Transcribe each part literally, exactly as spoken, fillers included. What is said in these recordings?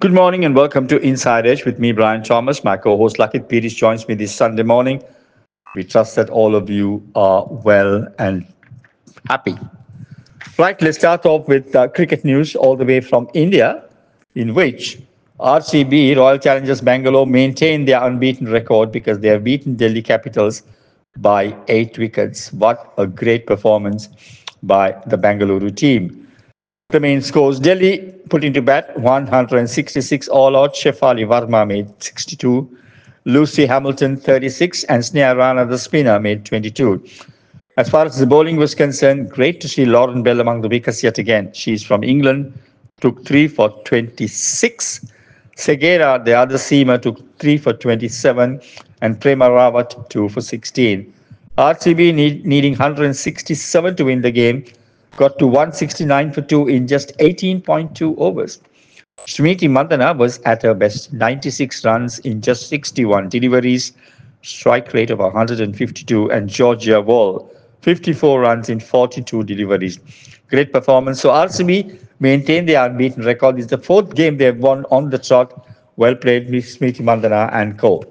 Good morning and welcome to Inside Edge with me, Brian Thomas. My co-host Lakit Pires joins me this Sunday morning. We trust that all of you are well and happy. Right, let's start off with uh, cricket news all the way from India, in which R C B, Royal Challengers Bangalore, maintain their unbeaten record because they have beaten Delhi Capitals by eight wickets. What a great performance by the Bangalore team. The main scores: Delhi put into bat one hundred sixty-six all out. Shefali Verma made sixty-two. Lucy Hamilton thirty-six and Sneha Rana, the spinner, made twenty-two. As far as the bowling was concerned, great to see Lauren Bell among the wickets yet again. She's from England, took three for twenty-six. Segera, the other seamer, took three for twenty-seven, and Prema Rawat two for sixteen. R C B need, needing one hundred sixty-seven to win the game, got to one hundred sixty-nine for two in just eighteen point two overs. Smriti Mandhana was at her best, ninety-six runs in just sixty-one deliveries, strike rate of one hundred fifty-two, and Georgia Wall, fifty-four runs in forty-two deliveries. Great performance. So R C B maintained their unbeaten record. It's the fourth game they've won on the trot. Well played, Smriti Mandhana and co.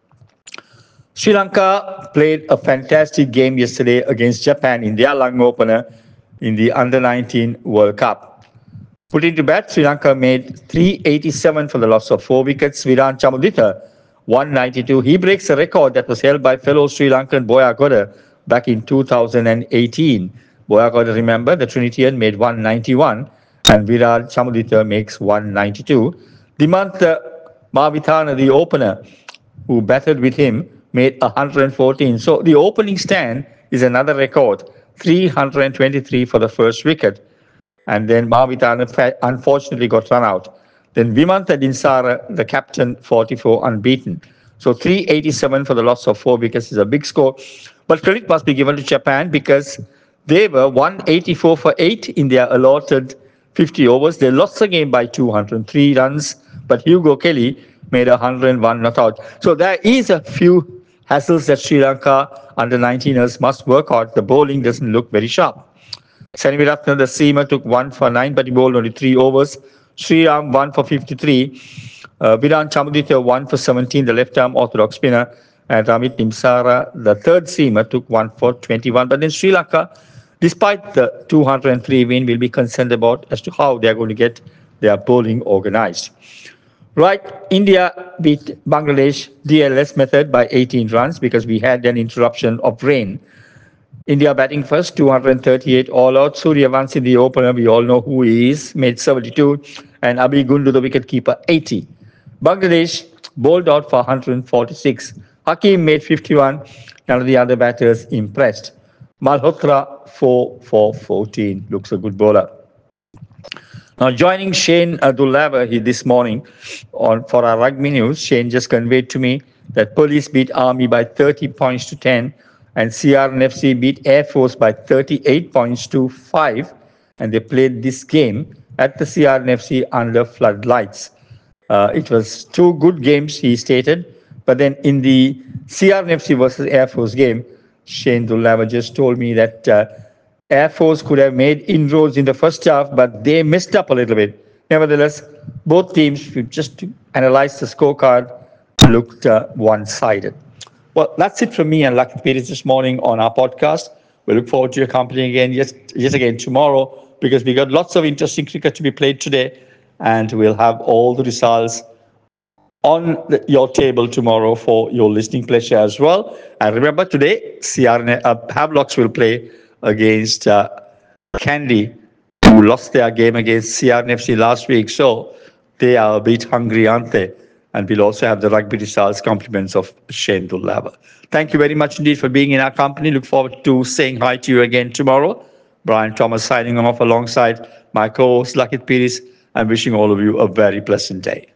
Sri Lanka played a fantastic game yesterday against Japan in their lung opener in the under nineteen World Cup. Put into bat, Sri Lanka made three eighty-seven for the loss of four wickets. Viran Chamudita, one ninety-two. He breaks a record that was held by fellow Sri Lankan Boyagoda back in two thousand eighteen. Boyagoda, remember, the Trinitian, made one ninety-one, and Viran Chamudita makes one ninety-two. Dimantha Mavithana, the opener, who batted with him, made one hundred fourteen. So the opening stand is another record, three hundred twenty-three for the first wicket. And then Mavithana unfortunately got run out. Then Vimantha Dinsara, the captain, forty-four unbeaten. So three eighty-seven for the loss of four wickets is a big score. But credit must be given to Japan because they were one eighty-four for eight in their allotted fifty overs. They lost the game by two hundred three runs, but Hugo Kelly made one hundred one not out. So there is a few hassles that Sri Lanka under nineteeners must work out. The bowling doesn't look very sharp. Saniviratna, the seamer, took one for nine, but he bowled only three overs. Sriram, one for fifty-three. Uh, Viran Chamudita, one for seventeen, the left-arm orthodox spinner. And Ramit Nimsara, the third seamer, took one for twenty-one. But then Sri Lanka, despite the two hundred three win, will be concerned about as to how they're going to get their bowling organized. Right, India beat Bangladesh D L S method by eighteen runs because we had an interruption of rain. India batting first, two hundred thirty-eight all out. Suryavanshi, the opener, we all know who he is, made seventy-two. And Abhi Gundu, the wicketkeeper, eighty. Bangladesh bowled out for one hundred forty-six. Hakim made fifty-one. None of the other batters impressed. Malhotra, four for fourteen. Looks a good bowler. Now, joining Shane Dullava this morning on for our rugby news, Shane just conveyed to me that Police beat Army by thirty points to ten. And C R N F C beat Air Force by thirty-eight points to five. And they played this game at the C R N F C under floodlights. Uh, it was two good games, he stated. But then in the C R N F C versus Air Force game, Shane Dullava just told me that uh, Air Force could have made inroads in the first half, but they messed up a little bit. Nevertheless, both teams, if you just analyze the scorecard, looked uh, one-sided. Well, that's it from me and Lakit Pires this morning on our podcast. We look forward to your company again, yes, yet again tomorrow, because we got lots of interesting cricket to be played today, and we'll have all the results on the, your table tomorrow for your listening pleasure as well. And remember, today, C R N, uh, Havelocks will play against uh, Kandy, who lost their game against C R N F C last week. So they are a bit hungry, aren't they? And we'll also have the rugby results compliments of Shane Dullava. Thank you very much indeed for being in our company. Look forward to saying hi to you again tomorrow. Brian Thomas signing off alongside my co-host Lakit Pires. I'm wishing all of you a very pleasant day.